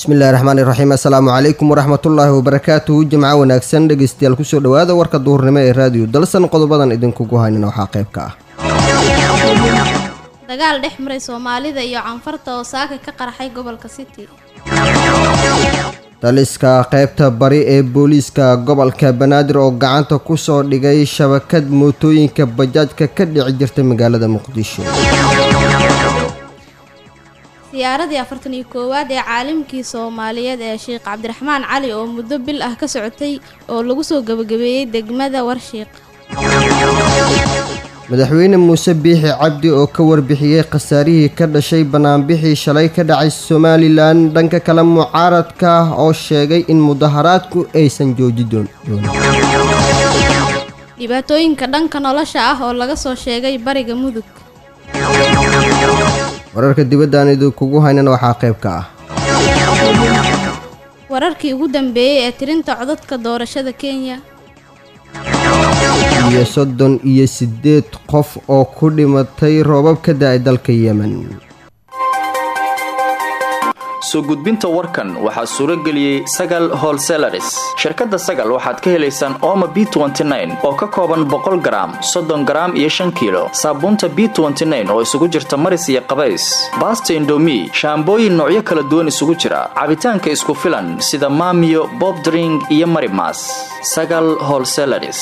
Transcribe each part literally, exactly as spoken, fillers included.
bismillahi raxmaani raxiim assalaamu calaykum waraxmatullaahi wabarakaatuhu jimco wanaagsan dhegeystayaal kusoo dhawaada warka duhurnimo ee raadiyo dalsan qodobadan idinkugu haynana waxaa qayb ka ah dagaal dhex maray Soomaalida iyo Canfarta oo saaka ka qarxay gobolka City taliska qaybta bari ee booliiska gobolka Banaadir oo gacanta ku soo dhigay shabakad mootooyinka bajaajka ka dhici jirtay magaalada Muqdisho siyaaradii afartan iyo koowaad ee caalamkii Soomaaliyeed ee Sheekh Cabdiraxmaan Cali oo muddo bil ah ka socotay oo lagu soo gabagabeeyay degmada Warshiiq madaxweyne Muuse Biixi Cabdi oo ka warbixiyay khasaarihii ka dhashay banaanbixii shalay ka dhacay Somaliland dhanka kale mucaaradka oo sheegay in mudaharaadku aysan joojin doonin dhibaatooyinka dhanka nolosha ah oo laga soo sheegay bariga Mudug wararka dibadda aan idinkugu haynana waxaa qayb ka ah wararkii ugu dambeeyay ee tirinta codadka doorashada Kenya iyo soddon iyo siddeed qof oo ku dhimatay roobab ka da'ay dalka Yemen soo gudbinta warkan waxaa suuro geliyay Sagal Wholesalers shirkadda Sagal waxaad ka helaysaan Omo B twenty nine oo ka kooban boqol garaam soddon garaam iyo shan kiilo saabuunta B twenty nine oo isugu jirta maris iyo qabays baasto indomie shaambooyin noocyo kala duwan isugu jira cabitaanka isku filan sida Maamiyo Bob Drink iyo Marimas Sagal Wholesalers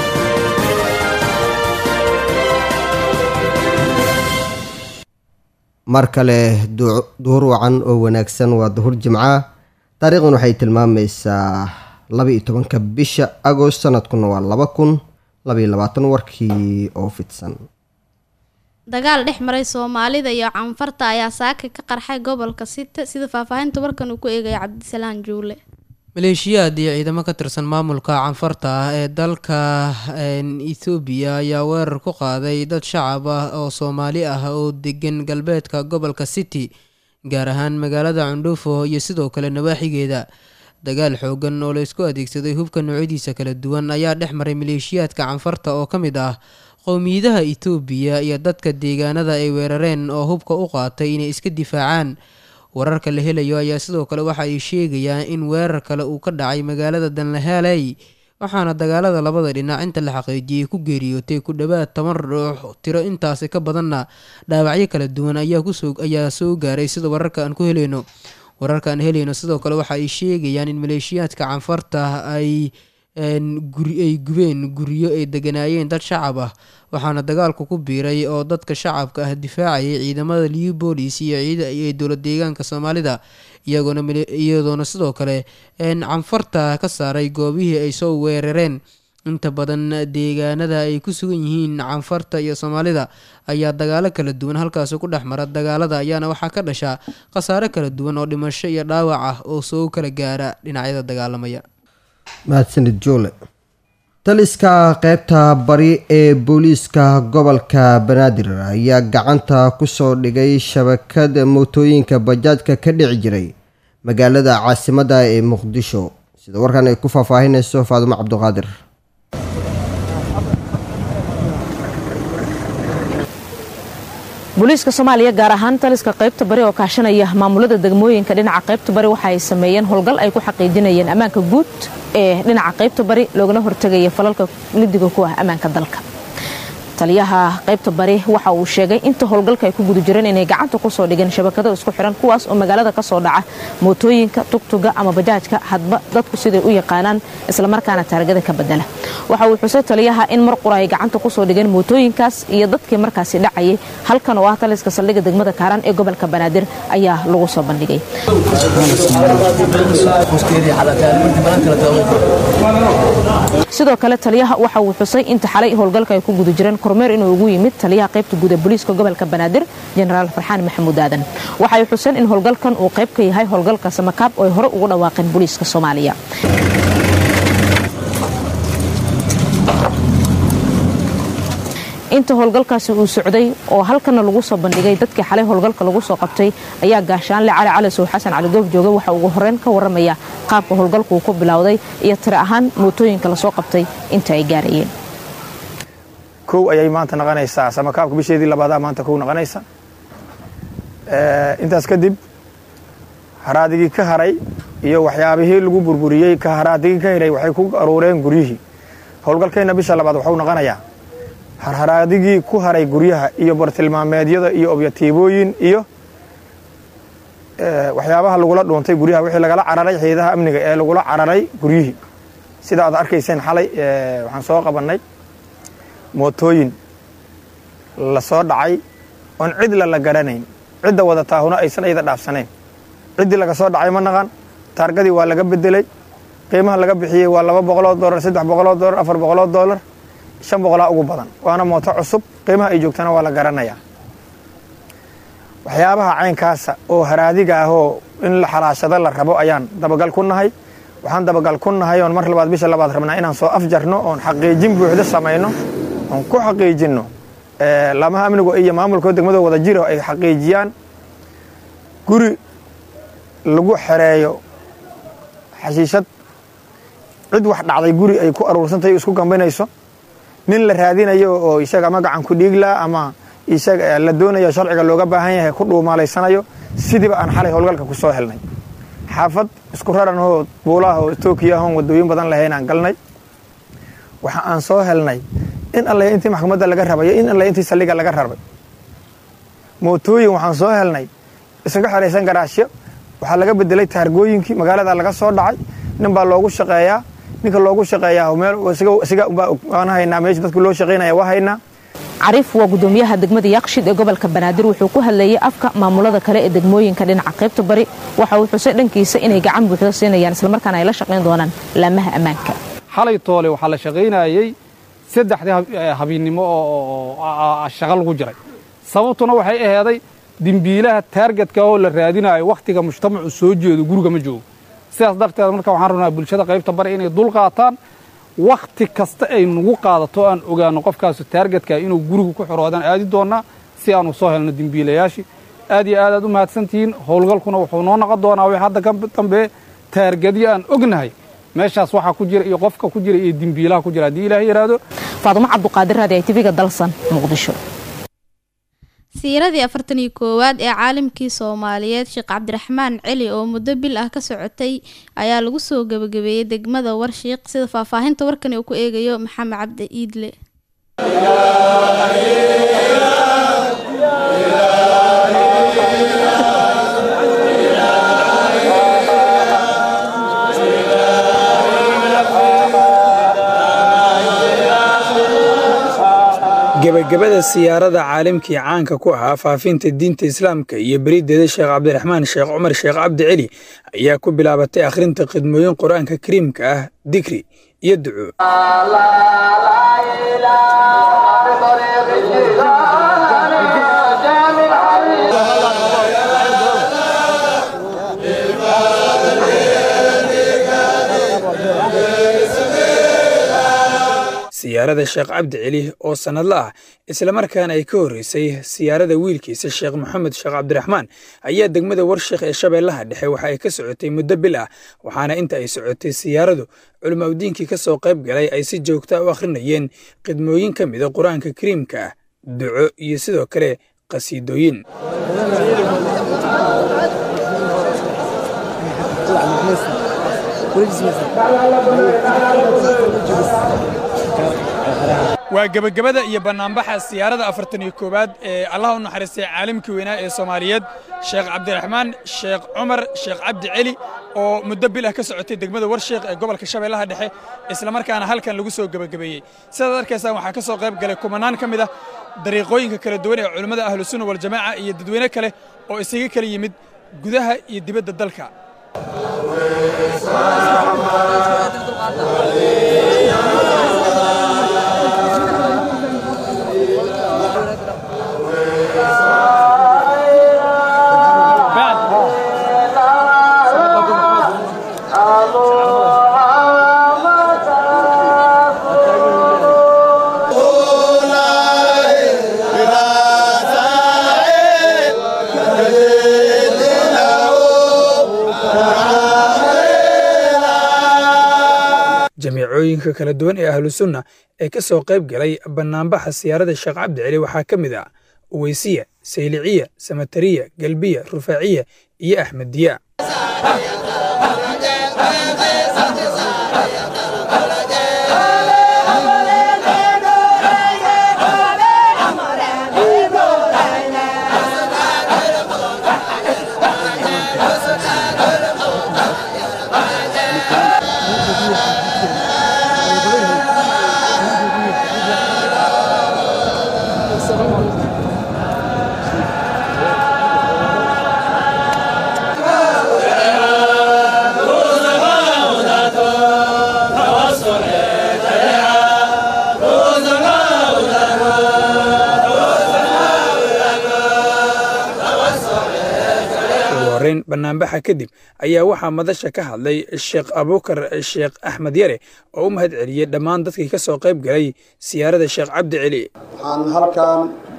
mar kale duhur wacan oo wanaagsan waa duhur jimca taariikhdan waxay tilmaamaysaa laba iyo tobanka bisha Agost sanadkuna waa laba kun laba iyo labaatan warkii oo fidsan dagaal dhex maray Soomaalida iyo Canfarta ayaa saaka ka qarxay gobolka City sida faahfaahinta warkan uu ku eegay Cabdisalaan Juule maleeshiyaad iyo ciidamo ka tirsan maamulka Canfarta ah ee dalka Ethiopia ayaa weerar ku qaaday dad shacab ah oo Soomaali ah oo degan galbeedka gobolka City gaar ahaan magaalada Cundufo iyo sidoo kale nawaaxigeeda dagaal xoogan oo la isku adeegsaday hubka noocyadiisa kala duwan ayaa dhex maray maleeshiyaadka Canfarta oo ka mid ah qowmiyadaha Ethiopia iyo dadka deegaanada ay weerareen oo hubka u qaatay inay iska difaacaan wararka la helayo ayaa sidoo kale waxa ay sheegayaan in weerar kale uu ka dhacay magaalada Danlahaley waxaana dagaalada labada dhinac inta la xaqiijiyay ku geeriyootay ku dhawaad toban ruux tiro intaas ka badanna dhaawacyo kala duwan ayaa ku soo ayaa soo gaaray sida wararka aan ku helayno wararka aan helayno sidoo kale waxa ay sheegayaan in maleeshiyaadka Canfarta ay guri ay gubeen guryo ay deganaayeen dad shacab ah waxaana dagaalku ku biiray oo dadka shacabka ah difaacayay ciidamada liyu booliis iyo ciidamada ay dowlad deegaanka Soomaalida iyagoona iyadoona sidoo kale Canfarta ka saaray goobihii ay soo weerareen inta badan deegaanada ay ku sugan yihiin Canfarta iyo Soomaalida ayaa dagaalo kala duwan halkaas ku dhexmara dagaalada ayaana waxaa ka dhasha khasaare kala duwan oo dhimasho iyo dhaawac ah oo soo kala gaara dhinacyada dagaalamaya mahadsanid Joole taliska qaybta bari ee booliiska gobolka Banaadir ayaa gacanta ku soo dhigay shabakad mootooyinka bajaajka ka dhici jiray magaalada caasimadda ee Muqdisho sida warkan ay ku faahfaahinayso Faadumo Cabduqaadir booliiska Soomaaliya gaar ahaan taliska qaybta bari oo kaashanaya maamulada degmooyinka dhinaca qaybta bari waxa ay sameeyeen howlgal ay ku xaqiijinayeen ammaanka guud ee dhinaca qaybta bari loogana hortagaya falalka lidiga ku ah ammaanka dalka taliyaha qaybta bari waxa uu sheegay inta howlgalka ay ku guda jireen inay gacanta ku soo dhigeen shabakado isku xiran kuwaas oo magaalada ka soo dhaca mootooyinka tugtuga ama bajaajka hadba dadku siday u yaqaanaan isla markaana taargada ka bedela waxa uu xusay taliyaha in mar qura ay gacanta ku soo dhigeen mootooyinkaas iyo dadkii markaasi dhacayay halkan oo ah taliska saldhigga degmada Kaaran ee gobolka Banaadir ayaa lagu soo bandhigay sidoo kale taliyaha waxa uu xusay inta xalay howlgalka ay ku guda jireen kormeer inuu ugu yimid taliyaha qaybta guud ee booliiska gobolka Banaadir Generaal Farxaan Maxamuud Aadan waxa ay xuseen in howlgalkan uu qayb ka yahay howlgalka Samakaab oo hore ugu dhawaaqeen booliiska Soomaaliya inta howlgalkaasi uu socday oo halkana lagu soo bandhigay dadkii xalay howlgalka lagu soo qabtay ayaa gaashaan Cali Cali Soo Xasan Cali Goob jooga waxa uu horeen ka waramaya qaabka howlgalku ku bilowday iyo tiro ahaan mootooyinka la soo qabtay inta ay gaarayeen kow ayay maanta naqanaysaa samakaabka bisheedii labaad maanta kow naqanaysa ee intaas kadib haraadigii ka haray iyo waxyaabihii lagu burburiyey ka haraadigii ka helay waxay ku aruureen guryihii howlgalkeenna bisha labaad wuxuu noqonayaa harharaadigii ku haray guryaha iyo bartilmaameedyada iyo obyatiibooyin iyo waxyaabaha lagula dhuuntay guryaha wixii lagala cararay hay'adaha amniga ee lagula cararay guryihii sida aad arkayseen xalay waxaan soo qabannay mootooyin la soo dhacay oon cid la la garanayn cidda wadataahuna aysan ayada dhaafsanayn ciddii laga soo dhacay ma naqan taargadii waa laga bedelay qiimaha laga bixiyey waa laba boqoloo doolar saddex boqoloo doolar afar boqoloo doolar shan boqolaa ugu badan waana mooto cusub qiimaha ay joogtana waa la garanayaa waxyaabaha caynkaasa oo haraadiga ahoo in la xalaashado la rabo ayaan dabagal ku nahay waxaan dabagal ku nahay oon mar labaad bisha labaad rabnaa inaan soo afjarno oon xaqiijin buuxda samayno oon ku xaqiijinno laamaha amnigu iyo maamulkooda degmada wada jiro ay xaqiijiyaan guri lagu xereeyo xashiishad cid wax dhacday guri ay ku aruursantahay isku gambanayso nin la raadinayo oo isaga magacan ku dhiigla ama isaga la doonayo sharciga looga baahan yahay ku dhuumalaysanayo sidiiba aan xalay howlgalka ku soo helnay xaafad isku raran oo buulaha oo Tookiyo ah wadooyin badan lahayn aan galnay waxa aan soo helnay in alla intii maxkamadda laga rabay in alla intii saliga laga rabay mootooyin waxaan soo helnay isaga xareysan garaashyo waxa laga bedelay taargooyinkii magaalada laga soo dhacay nin baa loogu shaqeeyaa ninka loogu shaqeeyaa meel isaga isaga aan haynaa meesha dadku loo shaqeynaya waa haynaa cariif waa gudoomiyaha degmada Yaaqshid ee gobolka Banaadir wuxuu ku hadlayay afka maamulada kale ee degmooyinka dhinaca qaybta bari waxa uu xusay dhankiisa inay gacan buuxda siinayaan isla markaana ay la shaqeyn doonaan laamaha ammaanka xalay toole waxa la shaqeynayay saddexdii habiinimo oo shaqal ugu jiray sababtuna waxay aheeday dimbiilaha targetka oo la raadinayo waqtiga mujtamacu soo jeedo guriga ma joogo sidaas darteed marka waxaan rabnaa bulshada qaybta bari inay dul qaataan waqti kasta ay nagu qaadato aan ogaano qofkaas targetka inuu guriga ku xoroodan aadi doona si aanu soo helno dimbiilayaashii aad iyo aad aad u mahadsantihiin howlgalkuna wuxuu noo noqon doonaa wixii hadda ka dambe taargadii aan ognahay meeshaas waxa ku jira iyo qofka ku jira iyo dimbiilaha ku jira hadii Ilaahay yiraahdo Faaduma Cabduqaadir raadi T V-ga dalsan Muqdisho siiradii afartan iyo koowaad ee caalamkii Soomaaliyeed Sheekh Cabdiraxmaan Cali oo muddo bil ah ka socotay ayaa lagu soo gabagabeeyay degmada Warshiiq sida faahfaahinta warkan uu ku eegayo Maxamed Cabdi Iidle gabagabada siyaarada caalamkii caanka ku ahaa faafinta diinta islaamka iyo barideeda Sheekh Cabdiraxmaan Sheekh Cumar Sheekh Cabdi Cali ayaa ku bilaabatay akhrinta qidmooyin quraanka kariimka ah dikri iyo duco siyaarada Sheekh Cabdi Cali oo sanadla ah isla markaana ay ka horeysay siyaarada wiilkiisa Sheekh Maxamed Sheekh Cabdiraxmaan ayaa degmada Warshiiq ee Shabeellaha Dhexe waxa ay ka socotay muddo bil ah waxaana inta ay socotay siyaaradu culimo diinkii ka soo qayb galay ay si joogto ah u akhrinayeen qidmooyin ka mid ah Quraanka Kariimka ah duco iyo sidoo kale qasiidooyin waa gabagabada iyo banaanbaxa siyaarada afartan iyo koowaad ee Allah u naxariistay caalamkii weynaa ee Soomaaliyeed Sheekh Cabdiraxmaan Sheekh Cumar Sheekh Cabdi Cali oo muddo bil ah ka socotay degmada Warshiiq ee gobolka Shabeellaha Dhexe isla markaana halkan lagu soo gabagabeeyay sidaad arkaysaa waxaa ka soo qayb galay kumanaan ka mid ah dariiqooyinka kala duwan ee culimada ahlu sunna wal jamaa iyo dadweyne kale oo isaga kala yimid gudaha iyo dibadda dalka jamiicooyinka kala duwan ee ahlu sunna ee ka soo qayb galay banaanbaxa siyaarada Sheekh Cabdi Cali waxaa ka mid ah Uweysiya, Sayliciya, Samatariya, Galbiya, Rufaaciya iyo Axmediya banaanbaxa kadib ayaa waxaa madasha ka hadlay sheekh abuukar sheekh axmed yare oo u mahad celiyey dhammaan dadkii ka soo qayb galay siyaarada sheekh cabdi celi. waxaan halkan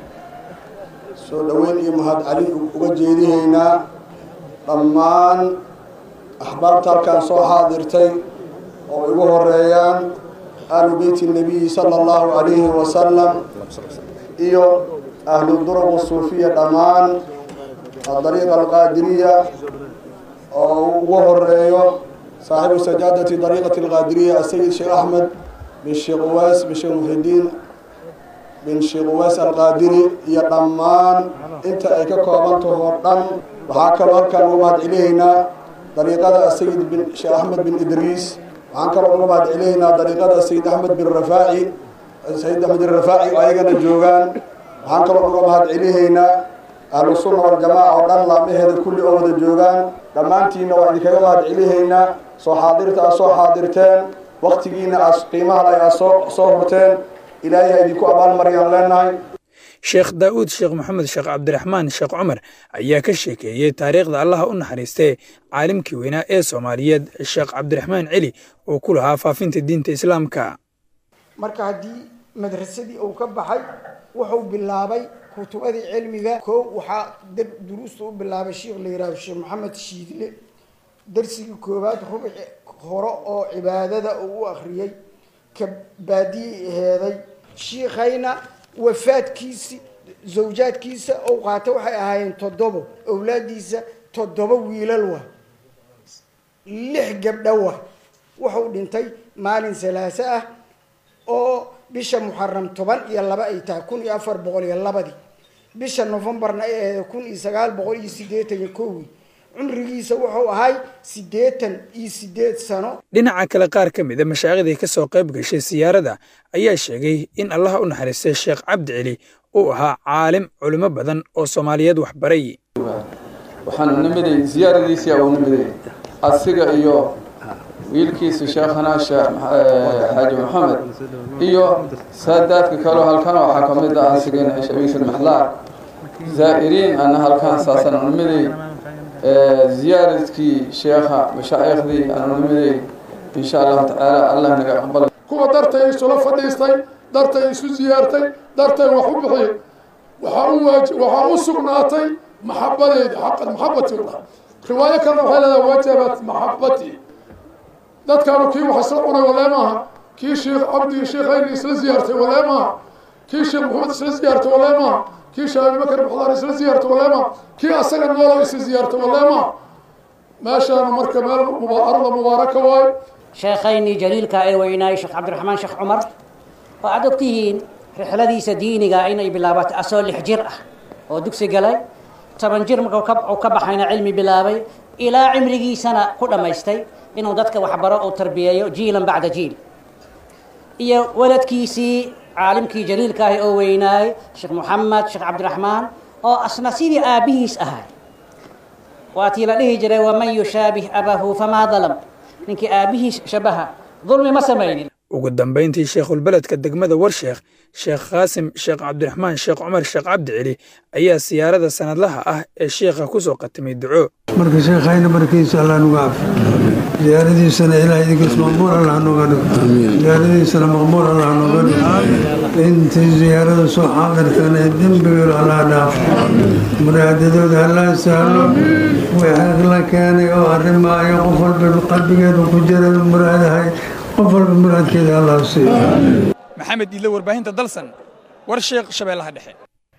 soo dhoweyn iyo mahad celin uga jeedihaynaa dhammaan axbaabta halkan soo xaadirtay oo ugu horeeyaan ahlu beyti nabiyi sala allahu calayhi wasalam iyo ahlu duruq suufiya dhammaan الطريقة القادرية أو هريو صاحب سجادة طريقة القادرية السيد شيخ أحمد بن شيخ ويس بن شيخ محي الدين بن شيخ ويس القادري يا ضمان أنت أيكا كوبانتو هردان وهكذا كان مباد إلينا طريقة السيد بن شيخ أحمد بن إدريس وهكذا مباد إلينا طريقة السيد أحمد بن رفاعي السيد أحمد الرفاعي وأيضا الجوغان وهكذا مباد إلينا أهل السنة والجماعة ودان لامهeda kulli oo wada joogaan dhamaantiina waa idinkaga mahad celihaynaa soo xaadirta soo xaadirteen waqtigiina as qiimaha ay soo soo horteen ilaahay idinku abaal mariyaan leenahay. sheekh daawud sheekh maxamed sheekh cabdiraxmaan sheekh cumar ayaa ka sheekeeyay taariikhda Allah u naxariistay caalimkii weynaa ee Soomaaliyeed sheekh cabdiraxmaan celi oo ku lahaa faafinta diinta islaamka. marka hadii madrasadii uu ka baxay wuxuu bilaabay kutubadii cilmiga koo waxa duruusta u bilaabay sheekh leeyahay sheekh maxamed shiidle darsiga koobaad rubuc hore oo cibaadada uu u akhriyay ka baadiyeeday sheekhayna wafaadkiisa zawjaadkiisa oo qaata waxay ahaayeen toddobo awlaadiisa toddobo wiilal waa lix gabdho waa wuxuu dhintay maalin salaasa ah oo bisha muharram toban iyo laba ay tahay kun iyo afar boqol iyo labadii bisha Novembarna ay ahayd kun iyo sagaal boqol iyo siddeetan iyo kow cumrigiisa wuxuu ahay siddeetan iyo siddeed sano. dhinaca kale qaar ka mid ah mashaayikhdii ka soo qayb gashay siyaarada ayaa sheegay in Allah u naxariistay sheekh cabdi celi uu ahaa caalim culimo badan oo Soomaaliyeed wax baray. waxaan nimiday siyaaradiisa oo nimiday asiga iyo wiilkiisa sheekhana sheekh xaaji maxamed iyo saadaadka kale halkan waxa ka mid ah asigana shabiis maxlaar زائرين أنا هالكان أساسا نمدي زيارتي شيخة مشايخدي أنا نمدي إن شاء الله تعالى الله نقبل. كوا درتي سلف فديستي درتي سو زيارتي درتي وحبي وحوج وحوسقناتي محبتي حق محبتي رواية كان وحلا وجبت محبتي دad كانوا كي وحسقنا ولا ما كي شيخ عبدي شيخين يسل زيارتي ولا ما كي شيخ محمد يسل زيارتي ولا ما كي شيخ بكر بحضر يسل زيارتي ولا ما كي أسرع ولا يسل زيارتي ولا ما ما شاء مركب أرض مباركة واي شيخين جليل كاي ويناي شيخ عبد الرحمن شيخ عمر وعدتين رحلتي سديني قاعين بلابات أسول حجرة ودكسي قلاي طبعا جرم وكبحنا علمي بلابي إلى عمري سنة كل ما يستي إنه ضدك وحبراء وتربية جيلا بعد جيل إيا ولد كيسي عالم كي جليل كاي أو ويناي شيخ محمد شيخ عبد الرحمن أو أصلا سيدي آبيس أهاي واتي لديه جري ومن يشابه أباه فما ظلم نك آبيه شبهه ظلم ما سمين ugu dambeyntii sheekhul beledka degmada warsheekh sheekh qaasim sheekh cabdiraxmaan sheekh cumar sheekh cabdi celi ayaa siyaarada sanadlaha ah ee sheekha ku soo qatimay duco marka sheekhayna markiisa Allah nugu caafiyo ziyaaradiisana ilaahay idinkiis maqbuul Allah nuga dhigo ziyaaradiisana maqbuul Allah nuga dhigo intii ziyaarada soo xaadirtana dembiga Allah dhaaf muraadadooda Allah sahlo wixii la keenay oo arrimaayo qof walba qalbigeedu ku jira muraadahay قفل بمراد كذا الله سي محمد إلا ورباهين تدلسن ورشيق شبه الله دحي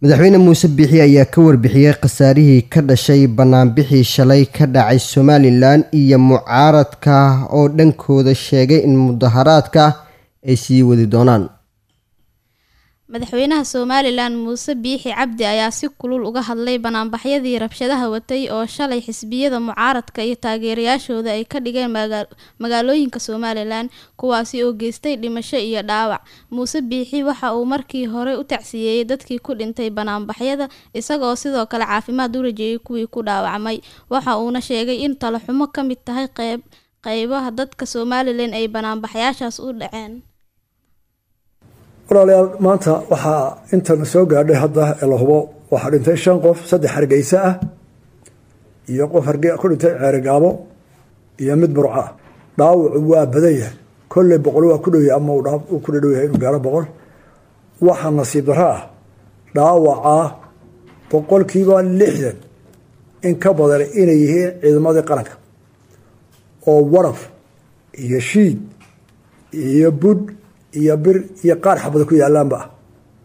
madaxweyne muuse biixi ayaa ka warbixiyey khasaarihii ka dhashay banaanbixii shalay ka dhacay somalilan iyo mucaaradka oo dhankooda sheegay in mudaharaadka ay sii wadi doonaan. madaxweynaha Somaliland Muuse Biixi Cabdi ayaa si kulul uga hadlay banaanbaxyadii rabshadaha watay oo shalay xisbiyada mucaaradka iyo taageerayaashooda ay ka dhigeen magaalooyinka Somaliland kuwaasi oo geystay dhimasho iyo dhaawac. Muuse Biixi waxa uu markii hore u tacsiyeeyay dadkii ku dhintay banaanbaxyada isagoo sidoo kale caafimaad u rajeeyay kuwii ku dhaawacmay. Waxa uuna sheegay in talo xumo ka mid tahay qayb qaybaha dadka Somaliland ay banaanbaxyaashaas u dhaceen. walaalayaal maanta waxaa intan soo gaadhay hadda ee la hubo waxaa dhintay shan qof saddex hargeysa ah iyo qof hargey ku dhintay ceerigaabo iyo mid burco ah. dhaawacu waa badan yahay kolley boqol waa ku dhow yahay ama uu ku dhow yahay inuu gaaro boqol. waxaa nasiib darro ah dhaawaca boqolkiiba lixdan in ka badan inay yihiin ciidamadii qaranka oo waraf iyo shiid iyo bud iyo bir iyo qaar xabada ku yaalaanba ah.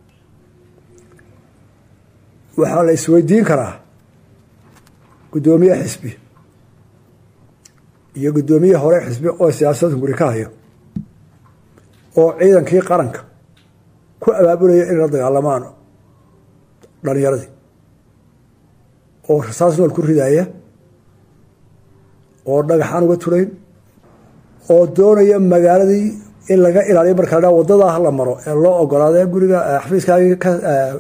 waxaa la isweydiin karaa guddoomiye xisbi iyo guddoomiye hore xisbi oo siyaasadda guri ka hayo oo ciidankii qaranka ku abaabulaya inay la dagaalamaan dhalinyaradii oo rasaas nool ku ridaya oo dhagaxaan uga turayn oo doonaya magaaladii in laga ilaaliyo marka la wadada la maro ee loo ogolaaday guriga xafiiskaaga ka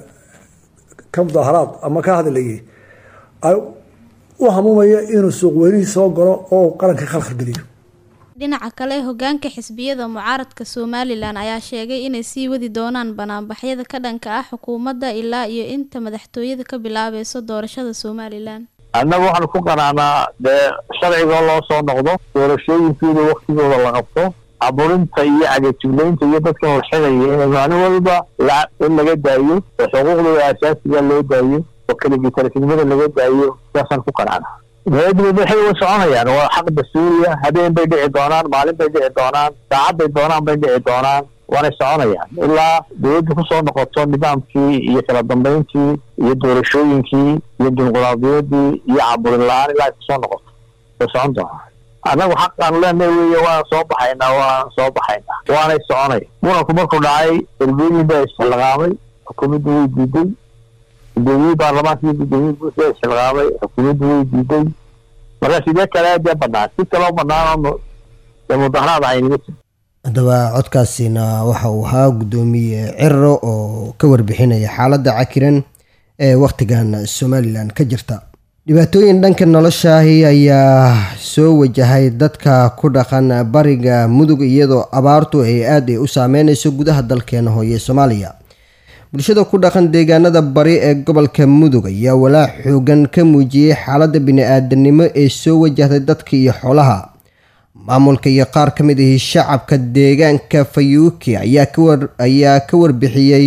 ka mudaharaad ama ka hadlayay ay u hamuumaya inuu suuq weyni soo galo oo qaranka khalkhal geliyo. dhinaca kale hogaanka xisbiyada mucaaradka Somaliland ayaa sheegay inay sii wadi doonaan banaanbaxyada ka dhanka ah xukuumadda ilaa iyo inta madaxtooyada ka bilaabayso doorashada Somaliland. annagu waxaan ku qanaanaa dee sharciga loo soo noqdo doorashooyinkooda waqtigooda la qabto aburinta iyo cagajuglaynta iyo dadka horxinaya in maalin walba in laga daayo xuquuqdooda aasaasiga loo daayo oo keligii tarafnimada laga daayo saasaan ku qanaana. dowladdu waxay u soconayaan waa xaq dastuuriya habeen bay dhici doonaan maalin bay dhici doonaan saacad bay doonaan bay dhici doonaan waana soconayaan ilaa dowladdu ku soo noqoto nidaamkii iyo kala dambeyntii iyo doorashooyinkii iyo dimuqraadiyaddii iyo caburin la-aan ilaa ku soo noqoto way socon doonaan. annagu xaqaan leenahay weeye waan soo baxaynaa waan soo baxaynaa waanay soconay. muranku markuu dhacay ergooyin baa isxilqaamay xukuumaddu way diiday gudoomiyii baarlamaanka iyo gudoomiyii guusha isxilqaamay xukuumaddu way diiday marka sidee kale dee banaan si kaloo banaan oo mudaharaad aynaga jiro. haddaba codkaasina waxa uu ahaa guddoomiye Cirro oo ka warbixinaya xaaladda cakiran ee waqtigan Somaliland ka jirta. dhibaatooyin dhanka nolosha ayaa soo wajahay dadka ku dhaqan bariga mudug iyadoo abaartu ay aad u saameynayso gudaha dalkeena hooye Soomaaliya. bulshada ku dhaqan deegaanada bari ee gobolka mudug ayaa walaac xoogan ka muujiyay xaaladda bini'aadanimo ee soo wajahday dadka iyo xoolaha. maamulka iyo qaar ka mid ah shacabka deegaanka Fayuuki ayaa ka war ayaa ka warbixiyay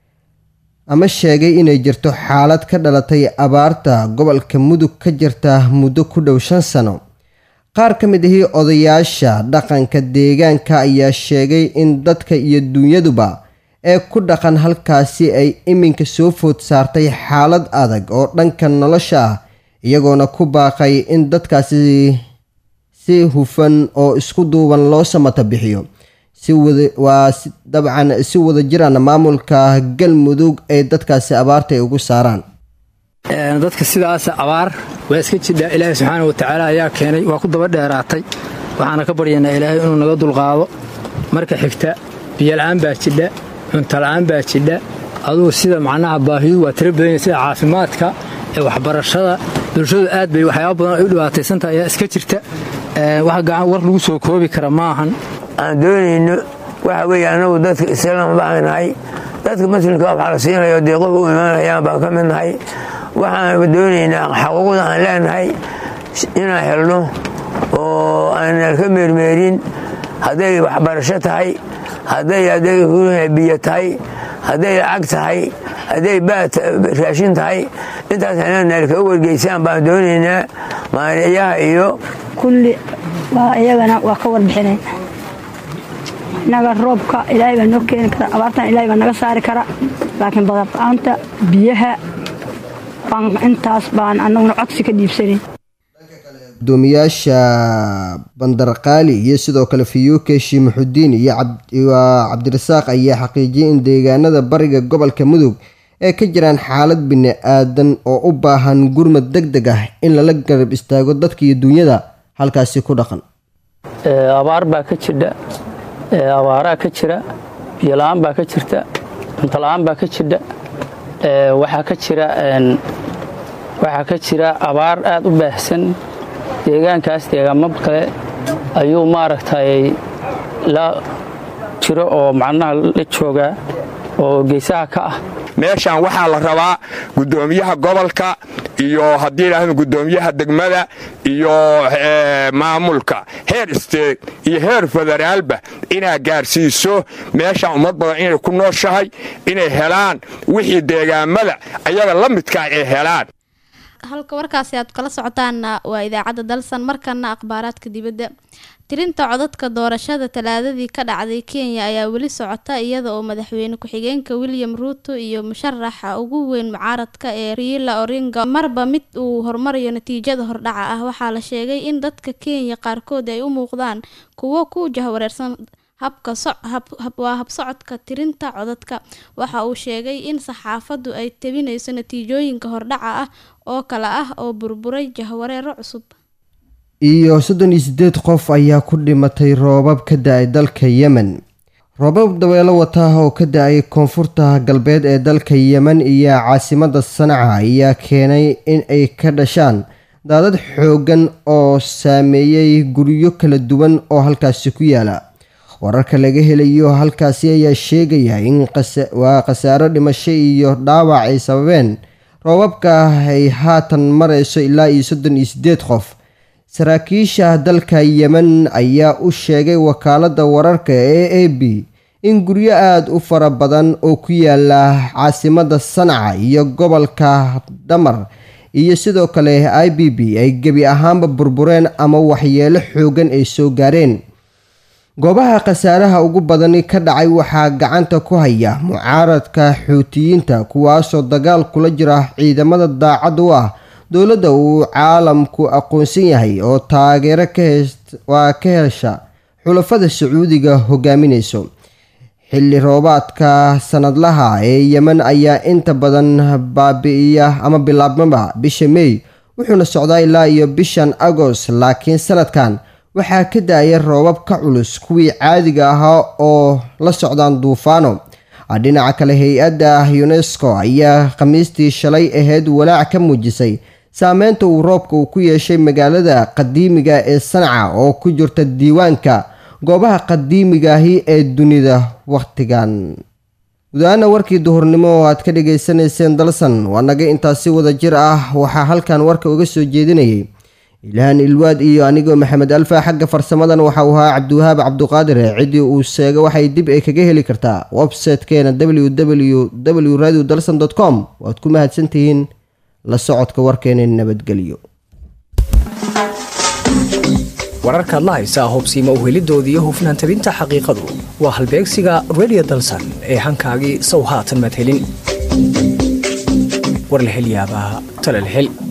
ama sheegay inay jirto xaalad ka dhalatay abaarta gobolka mudug ka jirta muddo ku dhow shan sano. qaar ka mid ah odayaasha dhaqanka deegaanka ayaa sheegay in dadka iyo dunyaduba ee ku dhaqan halkaasi ay iminka soo food saartay xaalad adag oo dhanka nolosha ah iyagoona ku baaqay in dadkaasi si hufan oo isku duuban loo samata bixiyo si wada waa dabcan si wada jiraan maamulka galmudug ee dadkaasi abaarta ay ugu saaraan. dadka sidaas abaar waa iska jidha ilaahay subxaanahu wa tacaala ayaa keenay waa ku daba dheeraatay waxaana ka baryaynaa ilaahay inuu naga dulqaado. marka xigta biyo la'aan baa jidha cunto la'aan baa jidha aduu sida macnaha baahidu waa tiro badan sida caafimaadka ee waxbarashada bulshadu aad bay waxyaabo badan ay u dhibaataysantahay ayaa iska jirta. wax gacan war lagu soo koobi kara maahan. aan doonayno waxa weeye anagu dadka islaam baan nahay dadka muslimka waxa la siinayo deeqo u imaanayaan baan ka mid nahay. waxaan doonaynaa xuquuqda aan leenahay inaan helno oo aan ka meermeerin hadday waxbarasho tahay hadday hadday biyo tahay hadday lacag tahay hadday baad raashin tahay intaas aanan ka wargeysaan baan doonaynaa maaliyaha iyo kulli waa iyagana waa ka warbixinay inaga roobka ilaahay baa noo keeni kara abaartan ilaahay baa naga saari kara laakiin badar-aanta biyaha baan intaas baan annaguna codsi ka dhiibsanay gudoomiyaasha bandarqaali iyo sidoo kale fiyuuke shiimuxudiin iyo cabdirasaaq ayaa xaqiijiyay in deegaanada bariga gobolka mudug ee ka jiraan xaalad bini aadan oo u baahan gurmad deg deg ah in lala garab istaago dadka iyo duunyada halkaasi ku dhaqan abaar baa ka jidha abaaraa ka jira biyo la-aan baa ka jirta cunto la-aan baa ka jidha waxaa ka jira waxaa ka jira abaar aad u baahsan deegaankaas deegaamo kale ayuu maaragtay la jiro oo macnaha la joogaa oo geesaha ka ah meeshaan waxaa la rabaa gudoomiyaha gobolka iyo haddii idhaahdo gudoomiyaha degmada iyo maamulka heer isteeg iyo heer federaalba inaa gaarsiiso meeshaan ummad badan inay ku nooshahay inay helaan wixii deegaamada ayaga la midkaa ay helaan halka warkaasi aad kala socotaanna waa idaacadda dalsan markana akhbaaraadka dibadda tirinta codadka doorashada talaadadii ka dhacday Kenya ayaa weli socota iyada oo madaxweyne ku-xigeenka William Ruto iyo musharaxa ugu weyn mucaaradka ee Raila Odinga marba mid uu hormariyo natiijada hordhaca ah waxaa la sheegay in dadka Kenya qaarkood ay u muuqdaan kuwo ku jahwareersan habka waa habsocodka tirinta codadka waxa uu sheegay in saxaafadu ay tabinayso natiijooyinka hordhaca ah oo kala ah oo burburay jahwareero cusub iyo soddon iyo siddeed qof ayaa ku dhimatay roobab ka da-ay dalka Yemen roobab dabeelo wata oo ka da-ay koonfurta galbeed ee dalka Yemen iyo caasimadda Sanaa ayaa keenay in ay ka dhashaan daadad xoogan oo saameeyay guryo kala duwan oo halkaasi ku yaala wararka laga helayo halkaasi ayaa sheegaya in waa khasaaro dhimasho iyo dhaawac ay sababeen roobabka ay haatan marayso ilaa iyo soddon iyo siddeed qof saraakiisha dalka Yemen ayaa u sheegay wakaaladda wararka ee A B in guryo aad u fara badan oo ku yaala caasimadda Sanaa iyo gobolka Damar iyo sidoo kale I B B ay gebi ahaanba burbureen ama waxyeelo xoogan ay soo gaareen goobaha khasaaraha ugu badani ka dhacay waxaa gacanta ku haya mucaaradka xuutiyiinta kuwaasoo dagaal kula jira ciidamada daacad u ah dowladda uu caalamku aqoonsan yahay oo taageero waa ka hesha xulafada Sacuudiga hogaaminayso xilli roobaadka sanadlaha ee Yemen ayaa inta badan baabi'iya ama bilaabmaba bisha May wuxuuna socdaa ilaa iyo bishan Agost laakiin sanadkan waxaa ka da-ay roobab ka culus kuwii caadiga ahaa oo la socdaan duufaano dhinaca kale hay-adda UNESCO ayaa khamiistii shalay ahayd walaac ka muujisay saameynta uu roobka uu ku yeeshay magaalada qadiimiga ee Sanaa oo ku jirta diiwaanka goobaha qadiimigaahi ee dunida waqtigan gudaana warkii duhurnimo oo aad ka dhageysanayseen dalsan waa naga intaasi wada jir ah waxaa halkan warka uga soo jeedinayay ilahan ilwaad iyo anigoo maxamed alfa xagga farsamadan waxa uu ahaa cabdiwahaab cabduqaadir cidii uu sheegay waxay dib ay kaga heli kartaa website-keena w w w radio dalsan dot com waad ku mahadsantihiin la socodka warkeena nabadgelyo wararka la haysa hubsiima u helidoodii iyo hufnaan tabinta xaqiiqadu waa halbeegsiga radio dalsan ee hankaagii sow haatan madhelin war la hel yaabaa tala la hel